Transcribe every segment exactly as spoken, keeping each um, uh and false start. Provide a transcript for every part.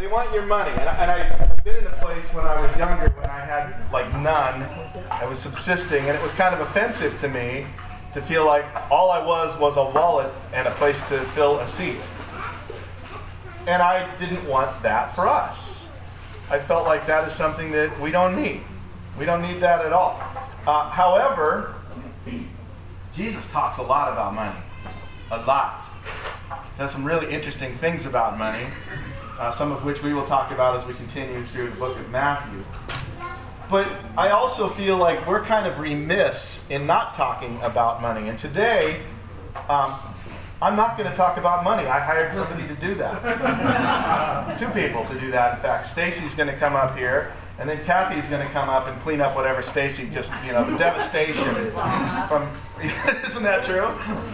they want your money. And, and I've been in a place when I was younger when I had like none. I was subsisting, and it was kind of offensive to me to feel like all I was was a wallet and a place to fill a seat. And I didn't want that for us. I felt like that is something that we don't need. We don't need that at all. Uh, however, Jesus talks a lot about money. A lot. Does some really interesting things about money, uh, some of which we will talk about as we continue through the book of Matthew. But I also feel like we're kind of remiss in not talking about money. And today, um, I'm not going to talk about money. I hired somebody to do that. Two people to do that, in fact. Stacy's going to come up here, and then Kathy's going to come up and clean up whatever Stacy just, you know, the devastation from, isn't that true?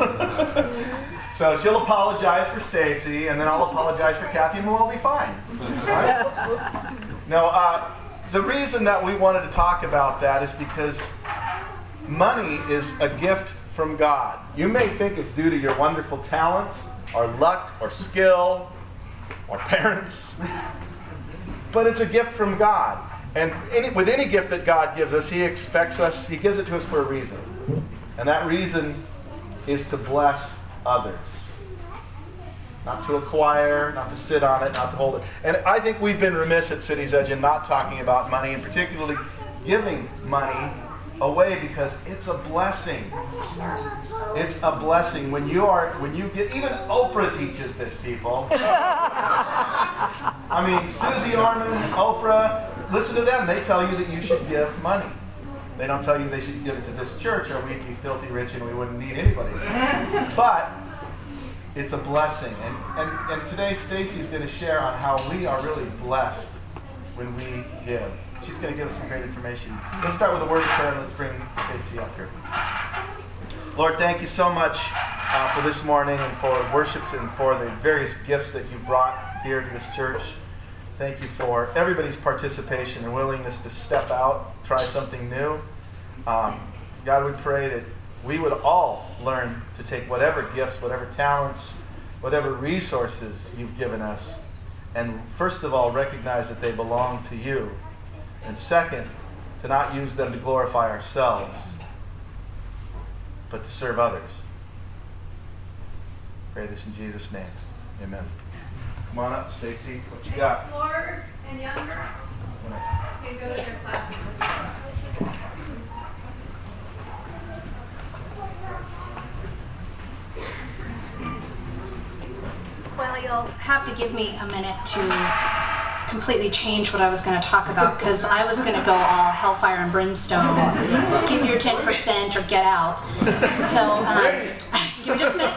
So she'll apologize for Stacy, and then I'll apologize for Kathy, and we'll all be fine. Right? No, uh, the reason that we wanted to talk about that is because money is a gift from God. You may think it's due to your wonderful talent, or luck, or skill, or parents, but it's a gift from God. And any, with any gift that God gives us, He expects us, He gives it to us for a reason. And that reason is to bless others. Not to acquire, not to sit on it, not to hold it. And I think we've been remiss at City's Edge in not talking about money, and particularly giving money away, because it's a blessing. It's a blessing when you are, when you get, even Oprah teaches this, people. I mean, Susie Orman, Oprah, listen to them. They tell you that you should give money. They don't tell you they should give it to this church, or we'd be filthy rich and we wouldn't need anybody. But it's a blessing. And, and, and today Stacy's going to share on how we are really blessed when we give. She's going to give us some great information. Let's start with a word of prayer, and let's bring Stacy up here. Lord, thank you so much uh, for this morning, and for worship, and for the various gifts that you brought here to this church. Thank you for everybody's participation and willingness to step out, try something new. Um, God, we pray that we would all learn to take whatever gifts, whatever talents, whatever resources you've given us, and first of all, recognize that they belong to you. And second, to not use them to glorify ourselves, but to serve others. Pray this in Jesus' name. Amen. Come on up, Stacy. What you got? Explorers and younger can go to their classes. Well, you'll have to give me a minute to completely change what I was going to talk about, because I was going to go all hellfire and brimstone, give your ten percent or get out. So, um, give me just a minute.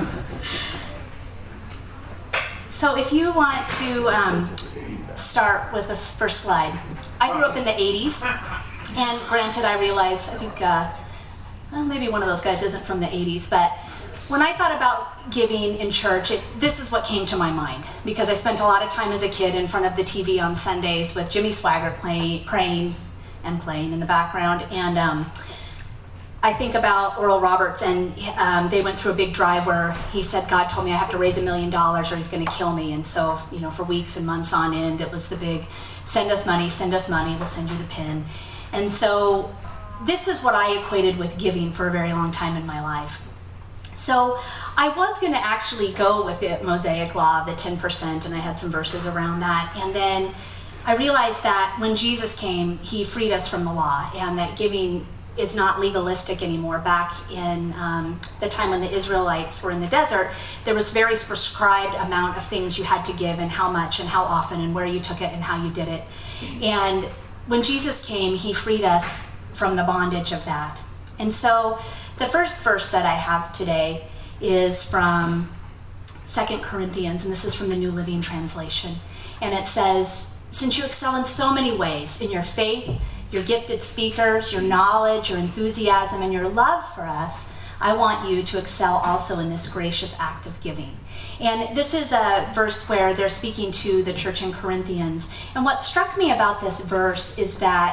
So if you want to um, start with this first slide. I grew up in the eighties, and granted, I realize, I think, uh, well, maybe one of those guys isn't from the eighties, but when I thought about giving in church, it, this is what came to my mind, because I spent a lot of time as a kid in front of the T V on Sundays with Jimmy Swaggart playing, praying and playing in the background, and um, I think about Oral Roberts, and um, they went through a big drive where he said, God told me I have to raise a million dollars or he's going to kill me. And so, you know, for weeks and months on end, it was the big, send us money, send us money, we'll send you the pin. And so this is what I equated with giving for a very long time in my life. So I was going to actually go with the Mosaic Law, the ten percent, and I had some verses around that. And then I realized that when Jesus came, he freed us from the law, and that giving is not legalistic anymore. Back in um, the time when the Israelites were in the desert, there was very prescribed amount of things you had to give, and how much and how often and where you took it and how you did it. And when Jesus came, he freed us from the bondage of that. And so the first verse that I have today is from Second Corinthians, and this is from the New Living Translation. And it says, since you excel in so many ways, in your faith, your gifted speakers, your knowledge, your enthusiasm, and your love for us, I want you to excel also in this gracious act of giving. And this is a verse where they're speaking to the church in Corinthians. And what struck me about this verse is that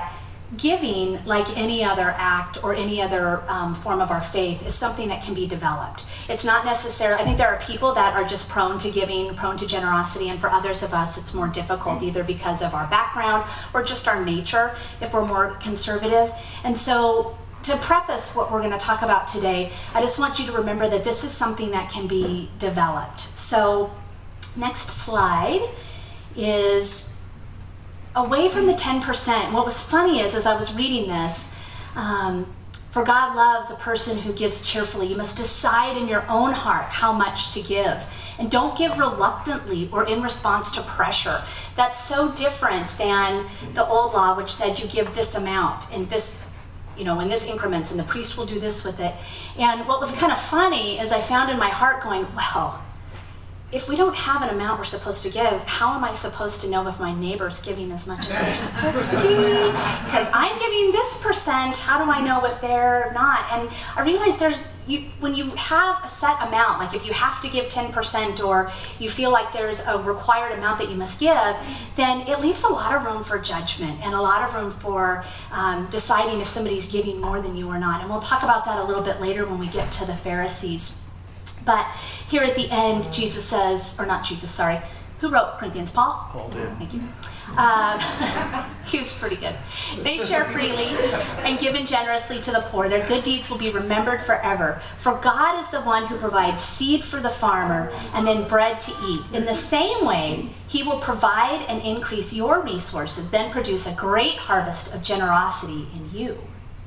giving, like any other act or any other um, form of our faith, is something that can be developed. It's not necessarily, I think there are people that are just prone to giving, prone to generosity, and for others of us it's more difficult either because of our background or just our nature if we're more conservative. And so to preface what we're going to talk about today, I just want you to remember that this is something that can be developed. So next slide is away from the ten percent. What was funny is, as I was reading this, um, for God loves a person who gives cheerfully. You must decide in your own heart how much to give. And don't give reluctantly or in response to pressure. That's so different than the old law, which said you give this amount in this, you know, in this increments, and the priest will do this with it. And what was kind of funny is I found in my heart going, well, if we don't have an amount we're supposed to give, how am I supposed to know if my neighbor's giving as much as they're supposed to be? Because I'm giving this percent, how do I know if they're not? And I realized there's, you, when you have a set amount, like if you have to give ten percent or you feel like there's a required amount that you must give, then it leaves a lot of room for judgment and a lot of room for um, deciding if somebody's giving more than you or not. And we'll talk about that a little bit later when we get to the Pharisees. But here at the end, Jesus says, or not Jesus, sorry, who wrote Corinthians? Paul? Paul did. Thank you. Um, he was pretty good. They share freely and given generously to the poor. Their good deeds will be remembered forever. For God is the one who provides seed for the farmer and then bread to eat. In the same way, he will provide and increase your resources, then produce a great harvest of generosity in you.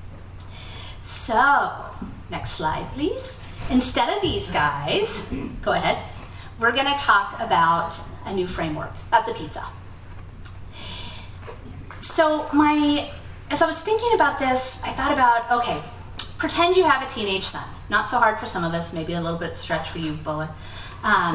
So, next slide, please. Instead of these guys, go ahead, we're going to talk about a new framework. That's a pizza. So my, as I was thinking about this, I thought about, okay, pretend you have a teenage son. Not so hard for some of us, maybe a little bit of stretch for you, Boa. Um,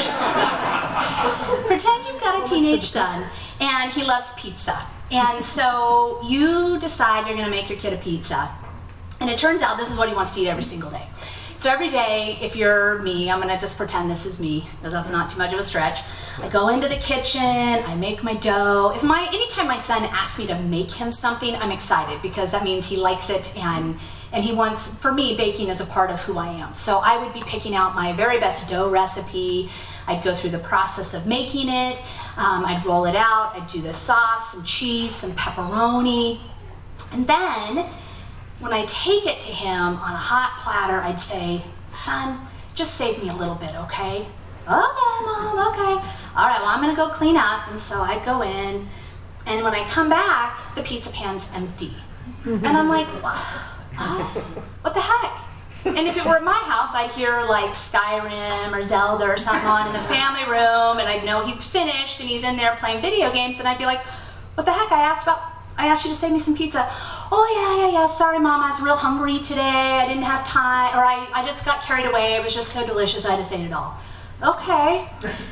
pretend you've got a teenage son and he loves pizza. And so you decide you're going to make your kid a pizza. And it turns out this is what he wants to eat every single day. So every day, if you're me, I'm gonna just pretend this is me, because that's not too much of a stretch. I go into the kitchen, I make my dough. If my, anytime my son asks me to make him something, I'm excited, because that means he likes it, and, and he wants, for me, baking is a part of who I am. So I would be picking out my very best dough recipe. I'd go through the process of making it. Um, I'd roll it out. I'd do the sauce, some cheese, some pepperoni. And then, when I take it to him on a hot platter, I'd say, son, just save me a little bit, okay? Okay, Mom, okay. All right, well, I'm gonna go clean up. And so I'd go in, and when I come back, the pizza pan's empty. And I'm like, oh, what the heck? And if it were at my house, I'd hear like Skyrim or Zelda or something on in the family room, and I'd know he'd finished and he's in there playing video games, and I'd be like, what the heck? I asked about, I asked you to save me some pizza. Oh, yeah, yeah, yeah, sorry, Mom, I was real hungry today. I didn't have time, or I, I just got carried away. It was just so delicious, I just ate it all. Okay.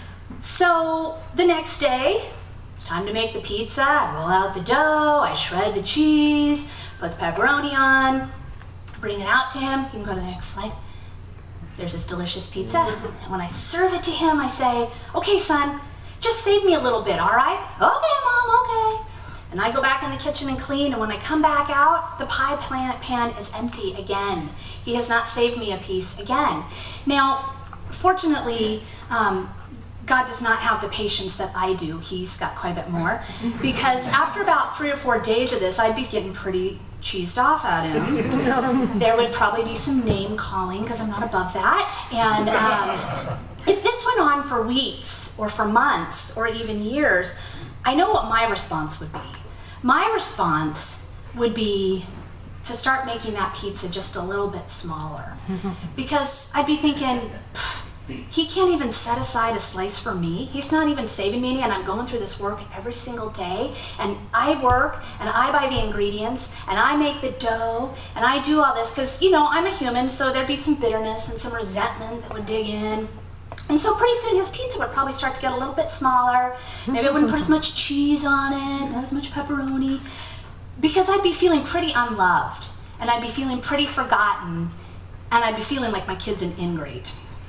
So the next day, it's time to make the pizza. I roll out the dough, I shred the cheese, put the pepperoni on, bring it out to him. You can go to the next slide. There's this delicious pizza. And when I serve it to him, I say, okay, son, just save me a little bit, all right? Okay, Mom, okay. And I go back in the kitchen and clean, and when I come back out, the pie pan is empty again. He has not saved me a piece again. Now, fortunately, um, God does not have the patience that I do. He's got quite a bit more. Because after about three or four days of this, I'd be getting pretty cheesed off at him. There would probably be some name calling, because I'm not above that. And um, if this went on for weeks, or for months, or even years, I know what my response would be. My response would be to start making that pizza just a little bit smaller. Because I'd be thinking, he can't even set aside a slice for me. He's not even saving me any, and I'm going through this work every single day. And I work, and I buy the ingredients, and I make the dough, and I do all this, because, you know, I'm a human, so there'd be some bitterness and some resentment that would dig in. And so pretty soon his pizza would probably start to get a little bit smaller. Maybe I wouldn't put as much cheese on it, not as much pepperoni, because I'd be feeling pretty unloved, and I'd be feeling pretty forgotten, and I'd be feeling like my kid's an ingrate.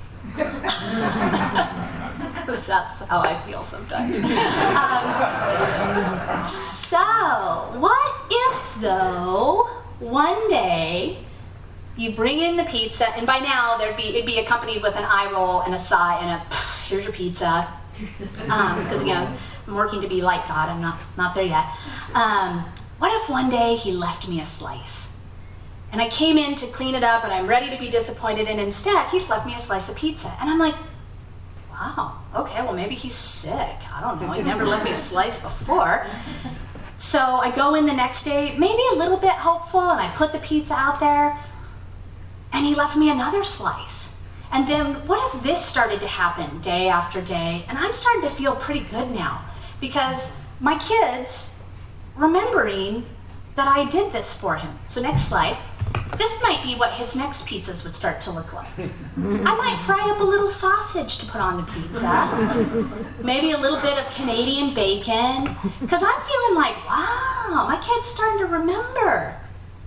Because that's how I feel sometimes. Um, so, what if though one day you bring in the pizza, and by now there'd be it'd be accompanied with an eye roll and a sigh and a here's your pizza, because um, again I'm working to be like God. I'm not not there yet. Um, what if one day he left me a slice, and I came in to clean it up, and I'm ready to be disappointed, and instead he's left me a slice of pizza, and I'm like, wow, okay, well maybe he's sick. I don't know. He never left me a slice before. So I go in the next day, maybe a little bit hopeful, and I put the pizza out there. And he left me another slice. And then what if this started to happen day after day? And I'm starting to feel pretty good now because my kid's remembering that I did this for him. So next slide. This might be what his next pizzas would start to look like. I might fry up a little sausage to put on the pizza. Maybe a little bit of Canadian bacon. Because I'm feeling like, wow, my kid's starting to remember.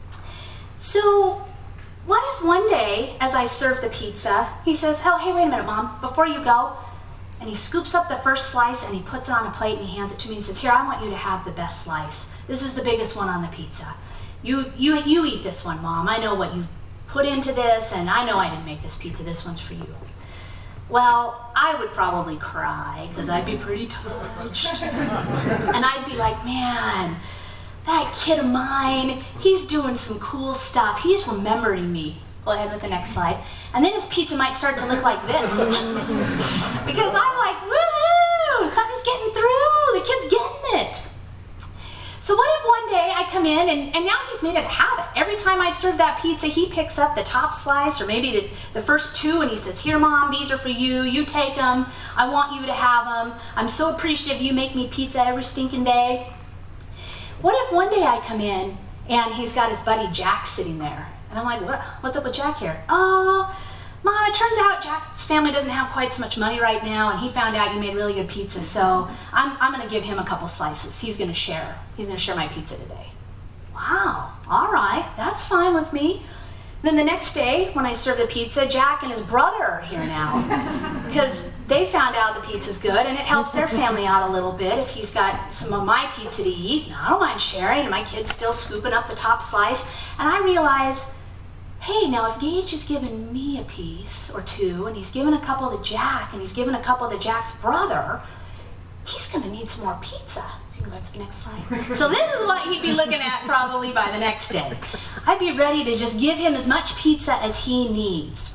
So what if one day, as I serve the pizza, he says, oh, hey, wait a minute, Mom, before you go, and he scoops up the first slice and he puts it on a plate and he hands it to me and says, here, I want you to have the best slice. This is the biggest one on the pizza. You, you, you eat this one, Mom. I know what you've put into this, and I know I didn't make this pizza. This one's for you. Well, I would probably cry because I'd be pretty touched. And I'd be like, man, that kid of mine, he's doing some cool stuff. He's remembering me. Go ahead with the next slide. And then his pizza might start to look like this. Because I'm like, woohoo, something's getting through. The kid's getting it. So what if one day I come in, and, and now he's made it a habit. Every time I serve that pizza, he picks up the top slice, or maybe the, the first two, and he says, here, Mom, these are for you. You take them. I want you to have them. I'm so appreciative you make me pizza every stinking day. What if one day I come in and he's got his buddy Jack sitting there, and I'm like, what, what's up with Jack here? Oh, Mom, it turns out Jack's family doesn't have quite so much money right now, and he found out you made really good pizza, so I'm, I'm going to give him a couple slices. He's going to share. He's going to share my pizza today. Wow, all right, that's fine with me. Then the next day, when I serve the pizza, Jack and his brother are here now because they found out the pizza's good, and it helps their family out a little bit if he's got some of my pizza to eat. I don't mind sharing, and my kid's still scooping up the top slice. And I realize, hey, now if Gage is giving me a piece or two, and he's giving a couple to Jack, and he's giving a couple to Jack's brother, he's going to need some more pizza. So you can go to the next slide. So this is what he'd be looking at probably by the next day. I'd be ready to just give him as much pizza as he needs.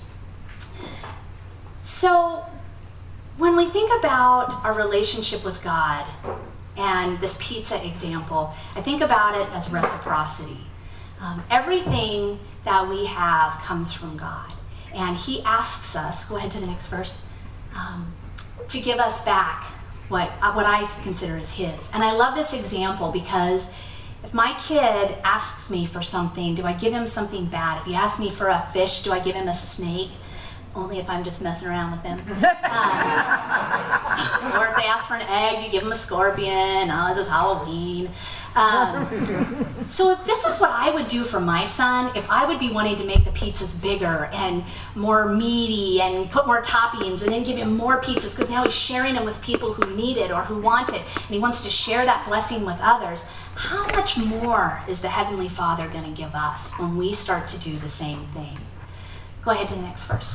So when we think about our relationship with God and this pizza example, I think about it as reciprocity. Um, everything that we have comes from God. And he asks us, go ahead to the next verse, um, to give us back what, uh, what I consider is his. And I love this example because if my kid asks me for something, do I give him something bad? If he asks me for a fish, do I give him a snake? Only if I'm just messing around with him. Um, or if they ask for an egg, you give them a scorpion. Oh, this is Halloween. Um, so if this is what I would do for my son, if I would be wanting to make the pizzas bigger and more meaty and put more toppings and then give him more pizzas because now he's sharing them with people who need it or who want it, and he wants to share that blessing with others, how much more is the Heavenly Father going to give us when we start to do the same thing? Go ahead to the next verse.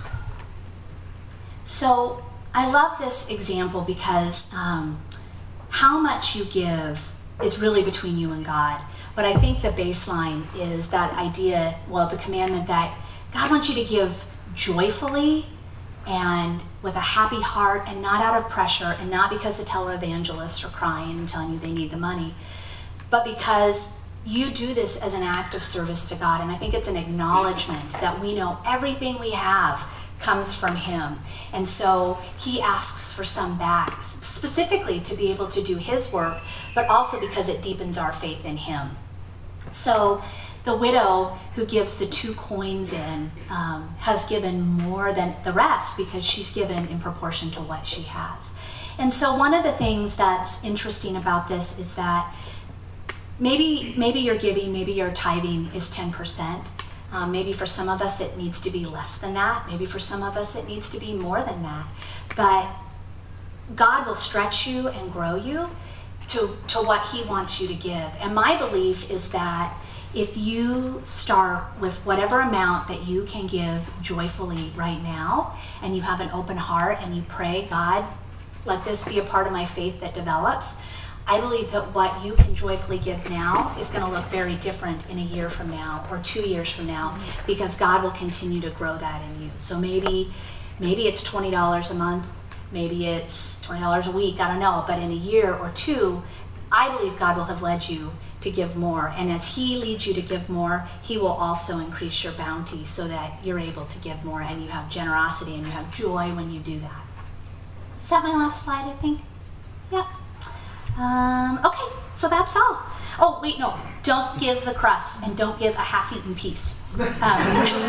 So I love this example because um, how much you give is really between you and God. But I think the baseline is that idea, well, the commandment that God wants you to give joyfully and with a happy heart and not out of pressure and not because the televangelists are crying and telling you they need the money, but because you do this as an act of service to God. And I think it's an acknowledgement that we know everything we have comes from him. And so he asks for some back, specifically to be able to do his work, but also because it deepens our faith in him. So the widow who gives the two coins in um, has given more than the rest because she's given in proportion to what she has. And so one of the things that's interesting about this is that maybe, maybe your giving, maybe your tithing is ten percent. Um, maybe for some of us it needs to be less than that. Maybe for some of us it needs to be more than that. But God will stretch you and grow you to, to what he wants you to give. And my belief is that if you start with whatever amount that you can give joyfully right now, and you have an open heart and you pray, God, let this be a part of my faith that develops, I believe that what you can joyfully give now is going to look very different in a year from now or two years from now, because God will continue to grow that in you. So maybe, maybe it's twenty dollars a month, maybe it's twenty dollars a week, I don't know, but in a year or two, I believe God will have led you to give more. And as he leads you to give more, he will also increase your bounty so that you're able to give more and you have generosity and you have joy when you do that. Is that my last slide, I think? Yep. Um, okay, so that's all. Oh, wait, no, don't give the crust and don't give a half-eaten piece. Um,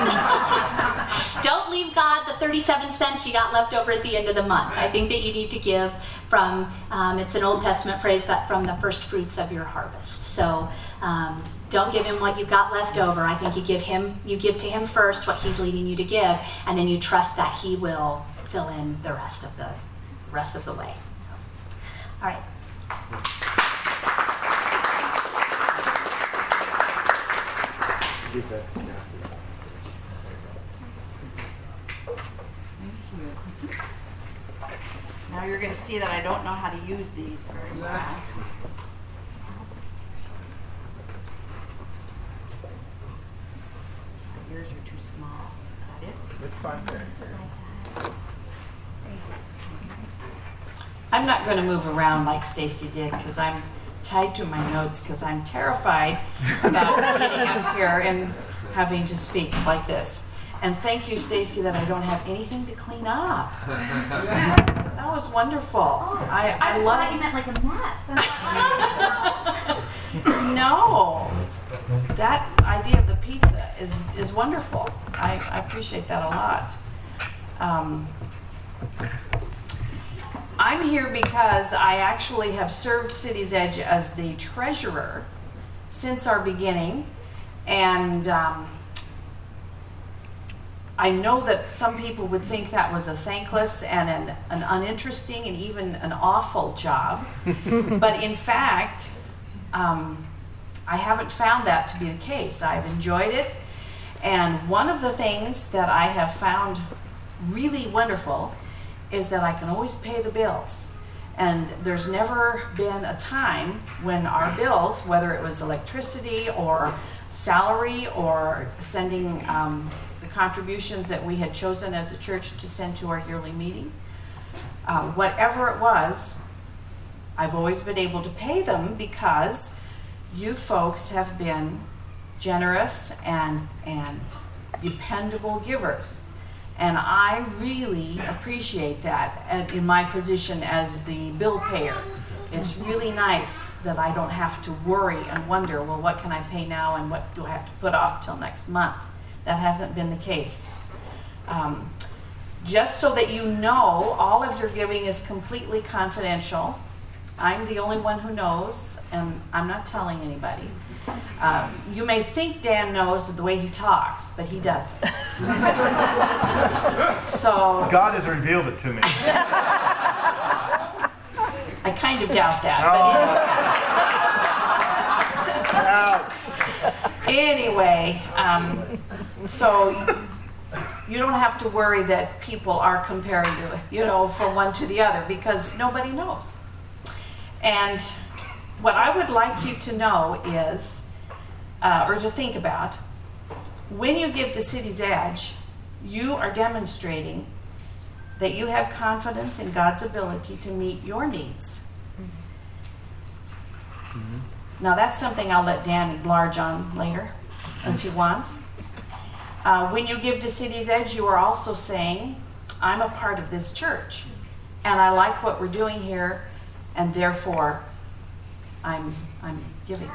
don't leave God the thirty-seven cents you got left over at the end of the month. I think that you need to give from, um, it's an Old Testament phrase, but from the first fruits of your harvest. So um, don't give him what you've got left over. I think you give him, you give to him first what he's leading you to give, and then you trust that he will fill in the rest of the rest of the way. So, all right. Give that to Kathy. Thank you. Now you're going to see that I don't know how to use these very well. Yours are too small. Is that it? It's fine. I'm not going to move around like Stacy did because I'm tied to my notes because I'm terrified about getting up here and having to speak like this. And thank you, Stacy, that I don't have anything to clean up. That was wonderful. Oh, I, I, I just love thought you meant like a mess. No, that idea of the pizza is, is wonderful. I, I appreciate that a lot. Um, I'm here because I actually have served City's Edge as the treasurer since our beginning, and um, I know that some people would think that was a thankless and an, an uninteresting and even an awful job, but in fact, um, I haven't found that to be the case. I've enjoyed it, and one of the things that I have found really wonderful is that I can always pay the bills. And there's never been a time when our bills, whether it was electricity or salary or sending um, the contributions that we had chosen as a church to send to our yearly meeting, uh, whatever it was, I've always been able to pay them because you folks have been generous and, and dependable givers. And I really appreciate that in my position as the bill payer. It's really nice that I don't have to worry and wonder, well, what can I pay now and what do I have to put off till next month? That hasn't been the case. Um, just so that you know, all of your giving is completely confidential. I'm the only one who knows, and I'm not telling anybody. Um, you may think Dan knows the way he talks, but he doesn't. So God has revealed it to me. I kind of doubt that. But anyway, um, so you don't have to worry that people are comparing you, you know, from one to the other, because nobody knows. And what I would like you to know is, uh, or to think about, when you give to City's Edge, you are demonstrating that you have confidence in God's ability to meet your needs. Mm-hmm. Now that's something I'll let Dan enlarge on later, if he wants. Uh, when you give to City's Edge, you are also saying, I'm a part of this church, and I like what we're doing here, and therefore I'm, I'm giving.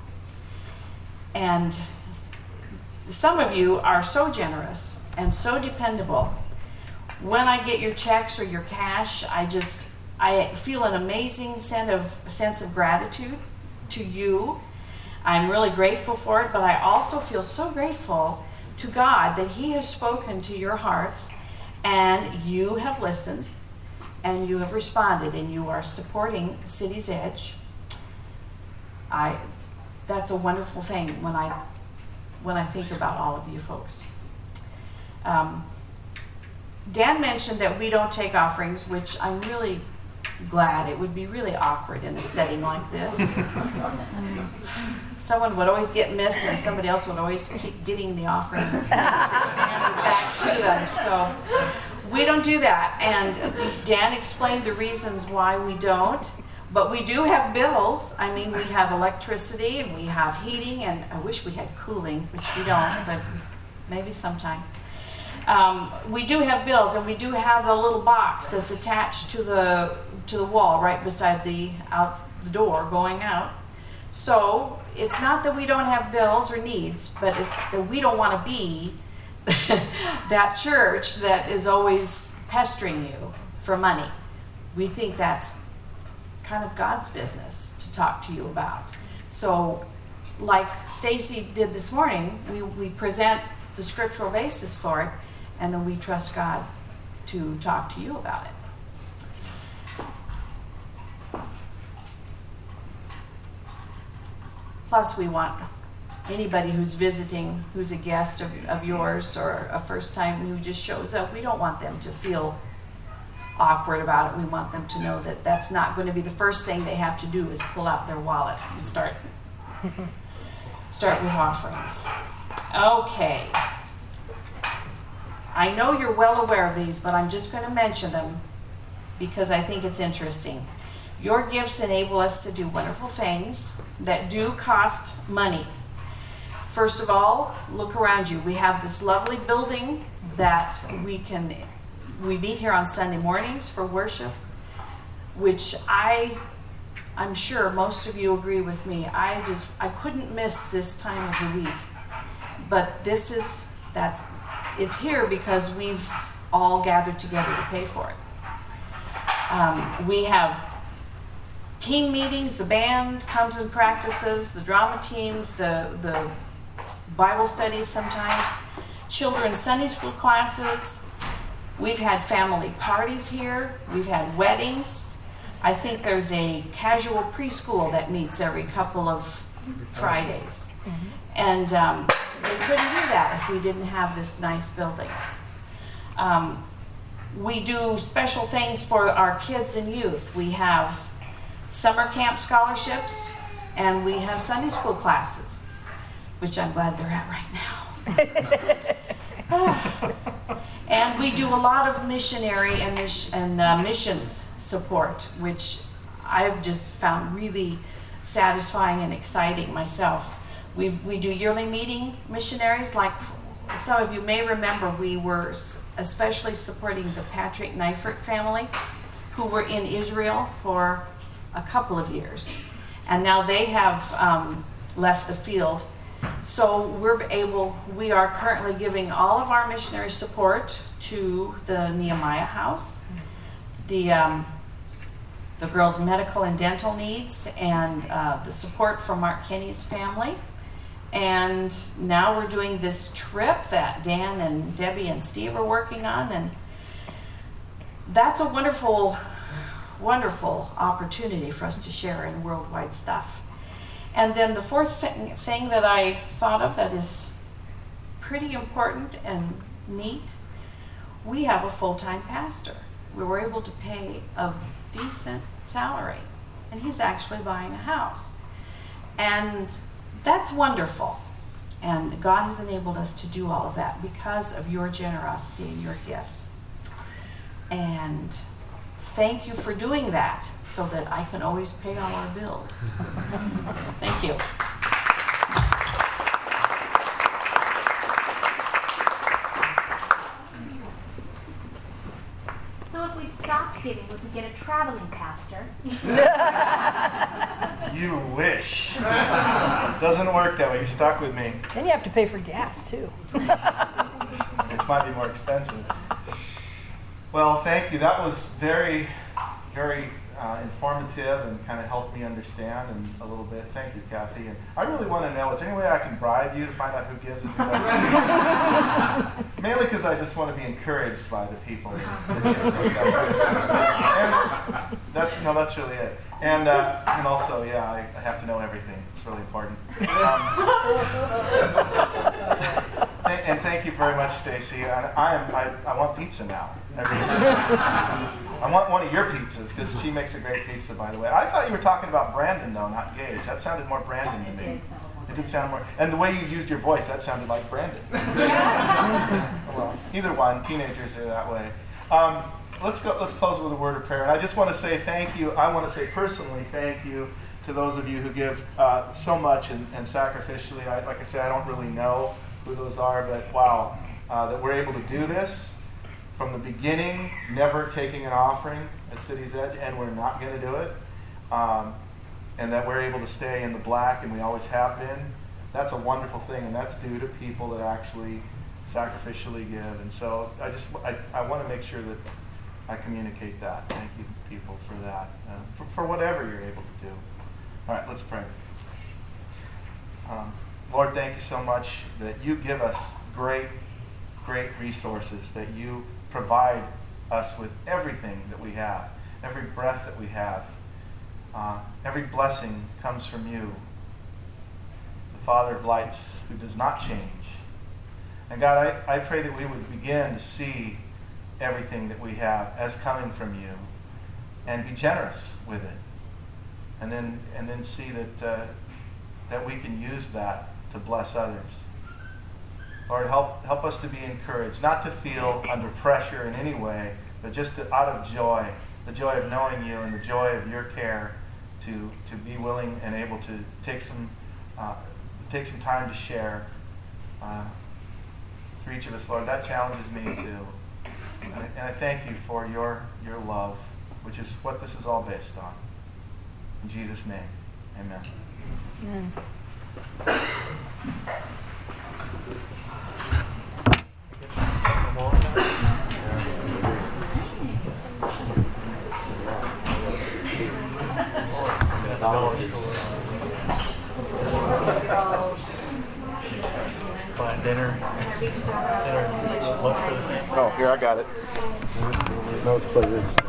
And some of you are so generous and so dependable. When I get your checks or your cash, I just, I feel an amazing sense of, sense of gratitude to you. I'm really grateful for it, but I also feel so grateful to God that He has spoken to your hearts, and you have listened, and you have responded, and you are supporting City's Edge I, that's a wonderful thing when I, when I think about all of you folks. Um, Dan mentioned that we don't take offerings, which I'm really glad. It would be really awkward in a setting like this. Someone would always get missed and somebody else would always keep getting the offering handed back to them. So we don't do that. And Dan explained the reasons why we don't. But we do have bills. I mean, we have electricity and we have heating, and I wish we had cooling, which we don't, but maybe sometime. Um, we do have bills, and we do have a little box that's attached to the to the wall right beside the out the door going out. So it's not that we don't have bills or needs, but it's that we don't want to be that church that is always pestering you for money. We think that's kind of God's business to talk to you about. So like Stacy did this morning, we, we present the scriptural basis for it, and then we trust God to talk to you about it. Plus, we want anybody who's visiting, who's a guest of, of yours or a first time who just shows up, we don't want them to feel awkward about it. We want them to know that that's not going to be the first thing they have to do is pull out their wallet and start, start with offerings. Okay. I know you're well aware of these, but I'm just going to mention them because I think it's interesting. Your gifts enable us to do wonderful things that do cost money. First of all, look around you. We have this lovely building that we can, we meet here on Sunday mornings for worship, which I, I'm sure most of you agree with me. I just, I couldn't miss this time of the week. But this is, that's, it's here because we've all gathered together to pay for it. Um, we have team meetings, the band comes and practices, the drama teams, the, the Bible studies sometimes, children's Sunday school classes. We've had family parties here. We've had weddings. I think there's a casual preschool that meets every couple of Fridays. Mm-hmm. And um, we couldn't do that if we didn't have this nice building. Um, we do special things for our kids and youth. We have summer camp scholarships, and we have Sunday school classes, which I'm glad they're at right now. And we do a lot of missionary and, mis- and uh, missions support, which I've just found really satisfying and exciting myself. We, we do yearly meeting missionaries. Like some of you may remember, we were especially supporting the Patrick Neifert family, who were in Israel for a couple of years, and now they have um, left the field. So we're able, we are currently giving all of our missionary support to the Nehemiah House, the um, the girls' medical and dental needs, and uh, the support for Mark Kenny's family. And now we're doing this trip that Dan and Debbie and Steve are working on, and that's a wonderful wonderful opportunity for us to share in worldwide stuff. And then the fourth thing, thing that I thought of that is pretty important and neat, we have a full-time pastor. We were able to pay a decent salary, and he's actually buying a house. And that's wonderful. And God has enabled us to do all of that because of your generosity and your gifts. And thank you for doing that so that I can always pay all our bills. Thank you. So if we stopped giving, would we get a traveling pastor? You wish. Doesn't work that way. You're stuck with me. Then you have to pay for gas, too. Which might be more expensive. Well, thank you. That was very, very uh, informative and kind of helped me understand and a little bit. Thank you, Kathy. And I really want to know, is there any way I can bribe you to find out who gives and who doesn't? Mainly because I just want to be encouraged by the people that give. And That's no, that's really it. And uh, and also, yeah, I, I have to know everything. It's really important. Um, th- and thank you very much, Stacy. I, I am I, I want pizza now. I, really I want one of your pizzas because she makes a great pizza, by the way. I thought you were talking about Brandon, though, not Gage. That sounded more Brandon to me. It did sound more. And the way you used your voice, that sounded like Brandon. Well, either one. Teenagers are that way. Um, let's go. Let's close with a word of prayer. And I just want to say thank you. I want to say personally thank you to those of you who give uh, so much and, and sacrificially. I, like I said, I don't really know who those are, but wow, uh, that we're able to do this from the beginning, never taking an offering at City's Edge, and we're not going to do it. Um, and that we're able to stay in the black, and we always have been. That's a wonderful thing, and that's due to people that actually sacrificially give. And so I just I, I want to make sure that I communicate that. Thank you, people, for that, uh, for, for whatever you're able to do. All right, let's pray. Um, Lord, thank you so much that you give us great, great resources, that you provide us with everything that we have, every breath that we have. Uh, every blessing comes from you, the Father of lights, who does not change. And God, I, I pray that we would begin to see everything that we have as coming from you and be generous with it. And then and then see that uh, that we can use that to bless others. Lord, help help us to be encouraged, not to feel under pressure in any way, but just to, out of joy, the joy of knowing you and the joy of your care, to to be willing and able to take some uh, take some time to share uh, for each of us, Lord. That challenges me too, and I, and I thank you for your your love, which is what this is all based on. In Jesus' name, amen. Amen. Find dinner. Dinner. Look for the thing. Oh, here, I got it. No, it's pleasure.